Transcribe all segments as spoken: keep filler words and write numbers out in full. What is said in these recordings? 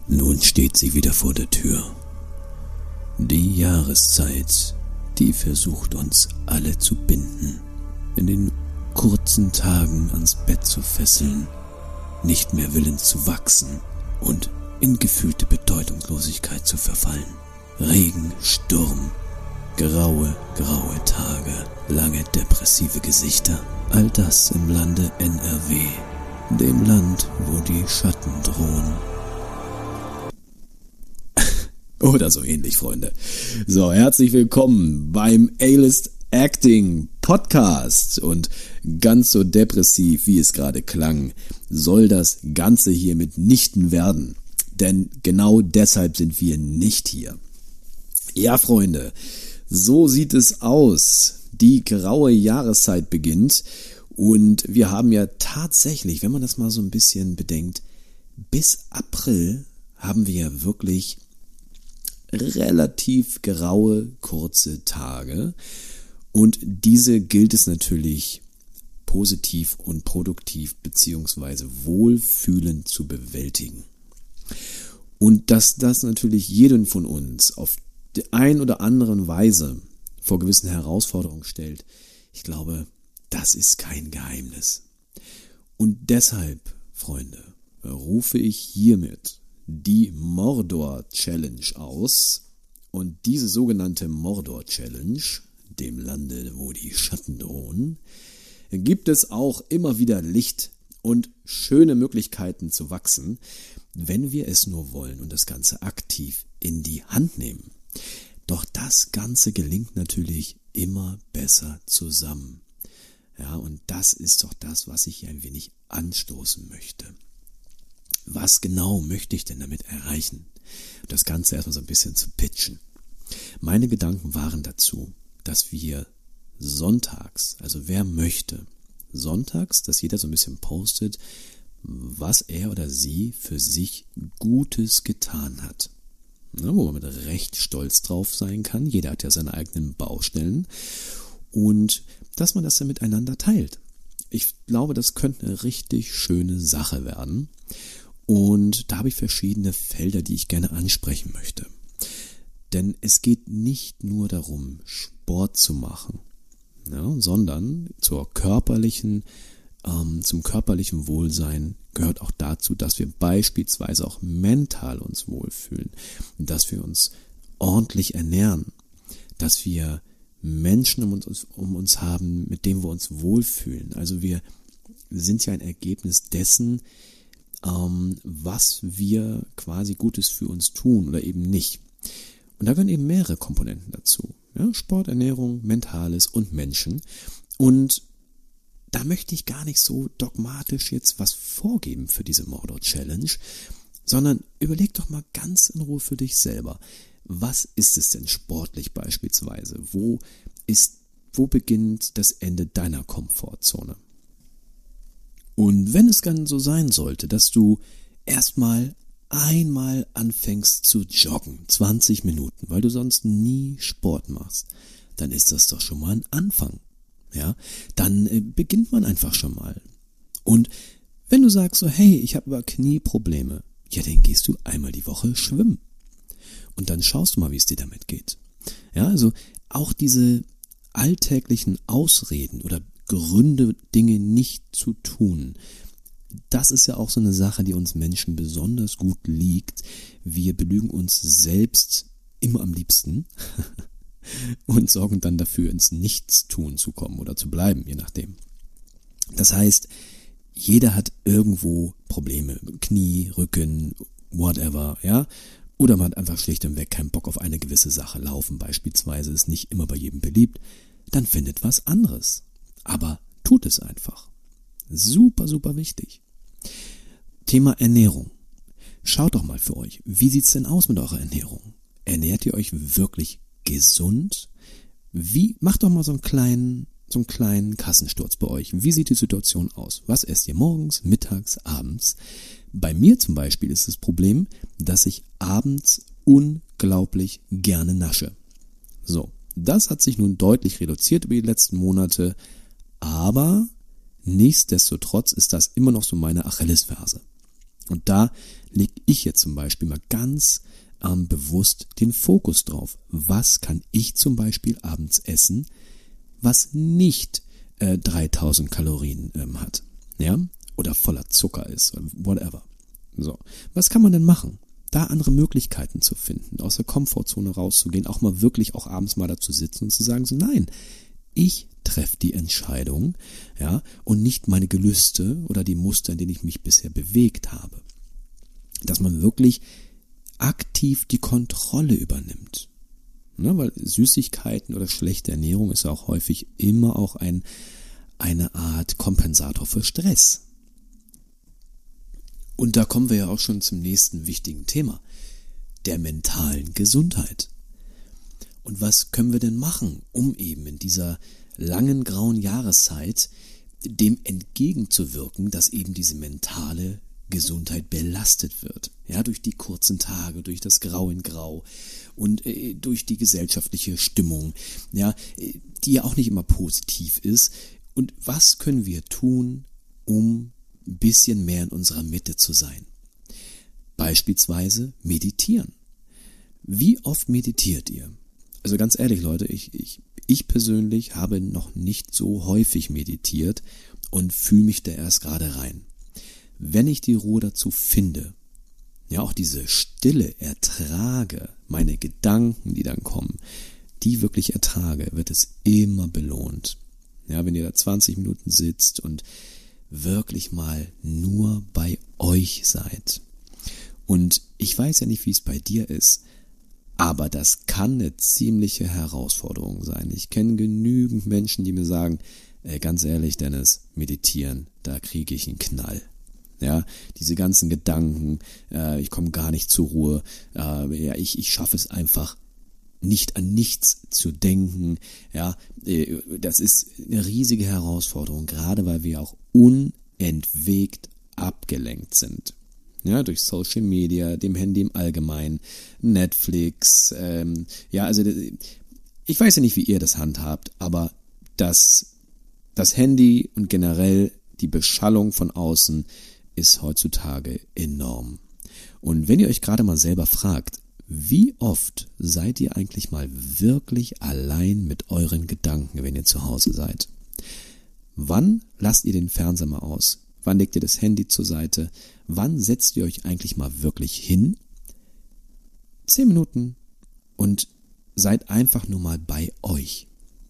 Nun steht sie wieder vor der Tür. Die Jahreszeit, die versucht uns alle zu binden, in den kurzen Tagen ans Bett zu fesseln, nicht mehr willens zu wachsen und in gefühlte Bedeutungslosigkeit zu verfallen. Regen, Sturm, graue, graue Tage, lange depressive Gesichter, all das im Lande N R W, dem Land, wo die Schatten drohen. Oder so ähnlich, Freunde. So, herzlich willkommen beim A-List Acting Podcast. Und ganz so depressiv, wie es gerade klang, soll das Ganze hier mitnichten werden. Denn genau deshalb sind wir nicht hier. Ja, Freunde, so sieht es aus. Die graue Jahreszeit beginnt. Und wir haben ja tatsächlich, wenn man das mal so ein bisschen bedenkt, bis April haben wir ja wirklich relativ graue, kurze Tage, und diese gilt es natürlich positiv und produktiv beziehungsweise wohlfühlend zu bewältigen. Und dass das natürlich jeden von uns auf die ein oder anderen Weise vor gewissen Herausforderungen stellt, ich glaube, das ist kein Geheimnis. Und deshalb, Freunde, rufe ich hiermit die Mordor-Challenge aus, und diese sogenannte Mordor-Challenge, dem Lande, wo die Schatten drohen, gibt es auch immer wieder Licht und schöne Möglichkeiten zu wachsen, wenn wir es nur wollen und das Ganze aktiv in die Hand nehmen. Doch das Ganze gelingt natürlich immer besser zusammen. Ja, und das ist doch das, was ich hier ein wenig anstoßen möchte. Was genau möchte ich denn damit erreichen? Das Ganze erstmal so ein bisschen zu pitchen. Meine Gedanken waren dazu, dass wir sonntags, also wer möchte, sonntags, dass jeder so ein bisschen postet, was er oder sie für sich Gutes getan hat. Na, wo man mit Recht stolz drauf sein kann. Jeder hat ja seine eigenen Baustellen. Und dass man das dann miteinander teilt. Ich glaube, das könnte eine richtig schöne Sache werden. Und da habe ich verschiedene Felder, die ich gerne ansprechen möchte. Denn es geht nicht nur darum, Sport zu machen, ja, sondern zur körperlichen, ähm, zum körperlichen Wohlsein gehört auch dazu, dass wir beispielsweise auch mental uns wohlfühlen, dass wir uns ordentlich ernähren, dass wir Menschen um uns, um uns haben, mit denen wir uns wohlfühlen. Also wir sind ja ein Ergebnis dessen, ähm, was wir quasi Gutes für uns tun oder eben nicht. Und da gehören eben mehrere Komponenten dazu. Ja, Sport, Ernährung, Mentales und Menschen. Und da möchte ich gar nicht so dogmatisch jetzt was vorgeben für diese Mordor-Challenge, sondern überleg doch mal ganz in Ruhe für dich selber. Was ist es denn sportlich beispielsweise? Wo ist, wo beginnt das Ende deiner Komfortzone? Und wenn es dann so sein sollte, dass du erstmal einmal anfängst zu joggen, zwanzig Minuten, weil du sonst nie Sport machst, dann ist das doch schon mal ein Anfang. Ja, dann äh, beginnt man einfach schon mal. Und wenn du sagst so, hey, ich habe aber Knieprobleme, ja, dann gehst du einmal die Woche schwimmen. Und dann schaust du mal, wie es dir damit geht. Ja, also auch diese alltäglichen Ausreden oder Gründe, Dinge nicht zu tun, das ist ja auch so eine Sache, die uns Menschen besonders gut liegt. Wir belügen uns selbst immer am liebsten und sorgen dann dafür, ins Nichtstun zu kommen oder zu bleiben, je nachdem. Das heißt, jeder hat irgendwo Probleme, Knie, Rücken, whatever, ja. Oder man hat einfach schlicht und weg keinen Bock auf eine gewisse Sache. Laufen beispielsweise ist nicht immer bei jedem beliebt. Dann findet was anderes. Aber tut es einfach. Super, super wichtig. Thema Ernährung. Schaut doch mal für euch, wie sieht's denn aus mit eurer Ernährung? Ernährt ihr euch wirklich gesund? Wie, macht doch mal so einen kleinen, so einen kleinen Kassensturz bei euch. Wie sieht die Situation aus? Was esst ihr morgens, mittags, abends? Bei mir zum Beispiel ist das Problem, dass ich abends unglaublich gerne nasche. So, das hat sich nun deutlich reduziert über die letzten Monate, aber nichtsdestotrotz ist das immer noch so meine Achillesferse. Und da lege ich jetzt zum Beispiel mal ganz ähm, bewusst den Fokus drauf. Was kann ich zum Beispiel abends essen, was nicht äh, dreitausend Kalorien ähm, hat, ja, oder voller Zucker ist, oder whatever. So, was kann man denn machen? Da andere Möglichkeiten zu finden, aus der Komfortzone rauszugehen, auch mal wirklich auch abends mal dazu sitzen und zu sagen so, nein, ich treffe die Entscheidung, ja, und nicht meine Gelüste oder die Muster, in denen ich mich bisher bewegt habe. Dass man wirklich aktiv die Kontrolle übernimmt. Ne, weil Süßigkeiten oder schlechte Ernährung ist auch häufig immer auch ein, eine Art Kompensator für Stress. Und da kommen wir ja auch schon zum nächsten wichtigen Thema, der mentalen Gesundheit. Und was können wir denn machen, um eben in dieser langen grauen Jahreszeit dem entgegenzuwirken, dass eben diese mentale Gesundheit belastet wird, ja, durch die kurzen Tage, durch das Grau in Grau und äh, durch die gesellschaftliche Stimmung, ja, die ja auch nicht immer positiv ist. Und was können wir tun, um ein bisschen mehr in unserer Mitte zu sein? Beispielsweise meditieren. Wie oft meditiert ihr? Also ganz ehrlich, Leute, ich, ich, ich persönlich habe noch nicht so häufig meditiert und fühle mich da erst gerade rein. Wenn ich die Ruhe dazu finde, ja auch diese Stille ertrage, meine Gedanken, die dann kommen, die wirklich ertrage, wird es immer belohnt. Ja, wenn ihr da zwanzig Minuten sitzt und wirklich mal nur bei euch seid. Und ich weiß ja nicht, wie es bei dir ist, aber das kann eine ziemliche Herausforderung sein. Ich kenne genügend Menschen, die mir sagen, ey, ganz ehrlich, Dennis, meditieren, da kriege ich einen Knall. Ja, diese ganzen Gedanken, äh, ich komme gar nicht zur Ruhe, äh, ja, ich, ich schaffe es einfach nicht an nichts zu denken, ja, äh, das ist eine riesige Herausforderung, gerade weil wir auch unentwegt abgelenkt sind. Ja, durch Social Media, dem Handy im Allgemeinen, Netflix, ähm, ja, also ich weiß ja nicht, wie ihr das handhabt, aber das, das Handy und generell die Beschallung von außen ist heutzutage enorm. Und wenn ihr euch gerade mal selber fragt, wie oft seid ihr eigentlich mal wirklich allein mit euren Gedanken, wenn ihr zu Hause seid? Wann lasst ihr den Fernseher mal aus? Wann legt ihr das Handy zur Seite? Wann setzt ihr euch eigentlich mal wirklich hin? Zehn Minuten und seid einfach nur mal bei euch.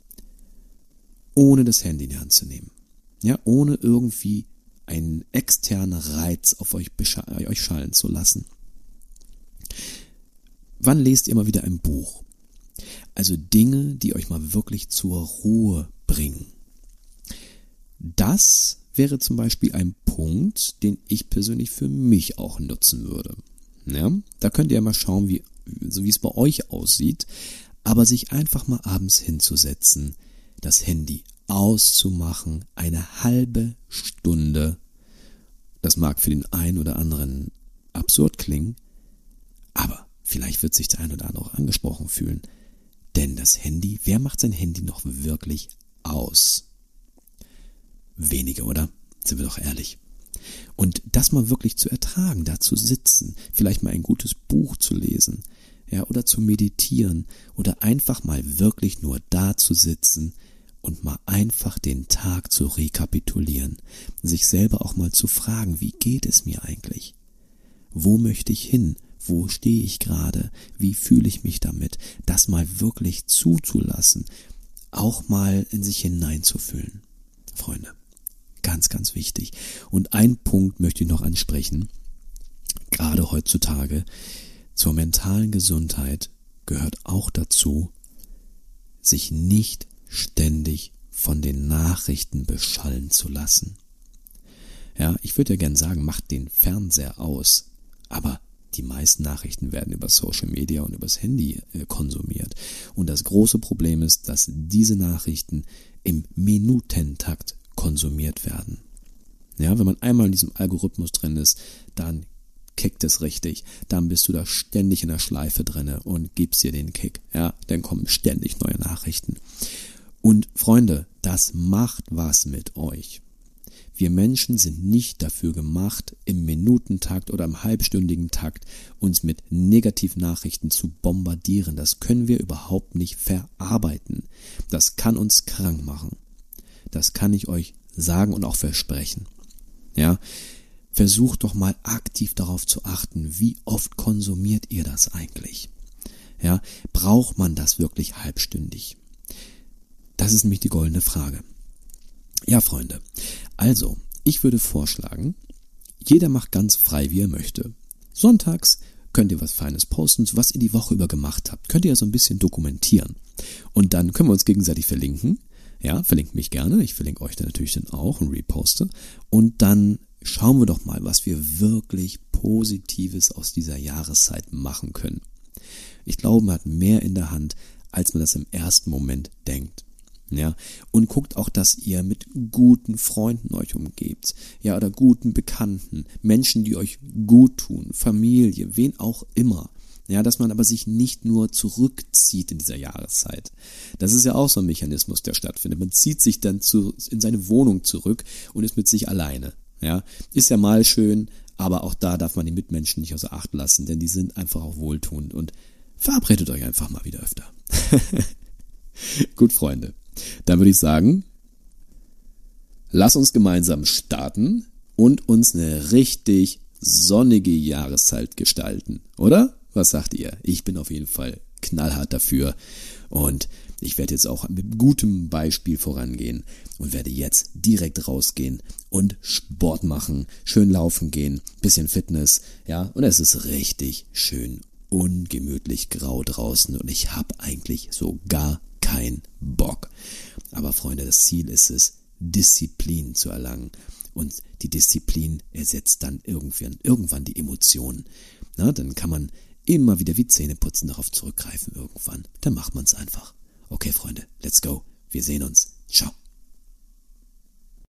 Ohne das Handy in die Hand zu nehmen. Ja, ohne irgendwie einen externen Reiz auf euch, bescha- euch schallen zu lassen. Wann lest ihr mal wieder ein Buch? Also Dinge, die euch mal wirklich zur Ruhe bringen. Das wäre zum Beispiel ein Punkt, den ich persönlich für mich auch nutzen würde. Ja, da könnt ihr mal schauen, wie, so wie es bei euch aussieht, aber sich einfach mal abends hinzusetzen, das Handy auszumachen, eine halbe Stunde. Das mag für den einen oder anderen absurd klingen, aber vielleicht wird sich der ein oder andere auch angesprochen fühlen. Denn das Handy, wer macht sein Handy noch wirklich aus? Wenige, oder? Sind wir doch ehrlich. Und das mal wirklich zu ertragen, da zu sitzen, vielleicht mal ein gutes Buch zu lesen, ja, oder zu meditieren oder einfach mal wirklich nur da zu sitzen und mal einfach den Tag zu rekapitulieren, sich selber auch mal zu fragen, wie geht es mir eigentlich? Wo möchte ich hin? Wo stehe ich gerade? Wie fühle ich mich damit? Das mal wirklich zuzulassen, auch mal in sich hineinzufühlen. Freunde, ganz, ganz wichtig. Und ein Punkt möchte ich noch ansprechen, gerade heutzutage, zur mentalen Gesundheit gehört auch dazu, sich nicht ständig von den Nachrichten beschallen zu lassen. Ja, ich würde ja gern sagen, macht den Fernseher aus, aber die meisten Nachrichten werden über Social Media und übers Handy äh, konsumiert. Und das große Problem ist, dass diese Nachrichten im Minutentakt konsumiert werden. Ja, wenn man einmal in diesem Algorithmus drin ist, dann kickt es richtig. Dann bist du da ständig in der Schleife drinne und gibst dir den Kick. Ja, dann kommen ständig neue Nachrichten. Und Freunde, das macht was mit euch. Wir Menschen sind nicht dafür gemacht, im Minutentakt oder im halbstündigen Takt uns mit Negativnachrichten zu bombardieren. Das können wir überhaupt nicht verarbeiten. Das kann uns krank machen. Das kann ich euch sagen und auch versprechen. Ja, versucht doch mal aktiv darauf zu achten, wie oft konsumiert ihr das eigentlich? Ja, braucht man das wirklich halbstündig? Das ist nämlich die goldene Frage. Ja, Freunde, also, ich würde vorschlagen, jeder macht ganz frei, wie er möchte. Sonntags könnt ihr was Feines posten, was ihr die Woche über gemacht habt. Könnt ihr ja so ein bisschen dokumentieren. Und dann können wir uns gegenseitig verlinken. Ja, verlinkt mich gerne. Ich verlinke euch dann natürlich dann auch und reposte. Und dann schauen wir doch mal, was wir wirklich Positives aus dieser Jahreszeit machen können. Ich glaube, man hat mehr in der Hand, als man das im ersten Moment denkt. Ja, und guckt auch, dass ihr mit guten Freunden euch umgebt, ja, oder guten Bekannten, Menschen, die euch gut tun, Familie, wen auch immer. Ja, dass man aber sich nicht nur zurückzieht in dieser Jahreszeit. Das ist ja auch so ein Mechanismus, der stattfindet. Man zieht sich dann zu, in seine Wohnung zurück und ist mit sich alleine. Ja, ist ja mal schön, aber auch da darf man die Mitmenschen nicht außer Acht lassen, denn die sind einfach auch wohltuend und verabredet euch einfach mal wieder öfter. Gut, Freunde. Dann würde ich sagen, lass uns gemeinsam starten und uns eine richtig sonnige Jahreszeit gestalten, oder? Was sagt ihr? Ich bin auf jeden Fall knallhart dafür und ich werde jetzt auch mit gutem Beispiel vorangehen und werde jetzt direkt rausgehen und Sport machen, schön laufen gehen, bisschen Fitness, ja, und es ist richtig schön ungemütlich grau draußen und ich habe eigentlich so gar kein Bock. Aber Freunde, das Ziel ist es, Disziplin zu erlangen. Und die Disziplin ersetzt dann irgendwann, irgendwann die Emotionen. Na, dann kann man immer wieder wie Zähneputzen darauf zurückgreifen irgendwann. Dann macht man es einfach. Okay, Freunde, let's go. Wir sehen uns. Ciao.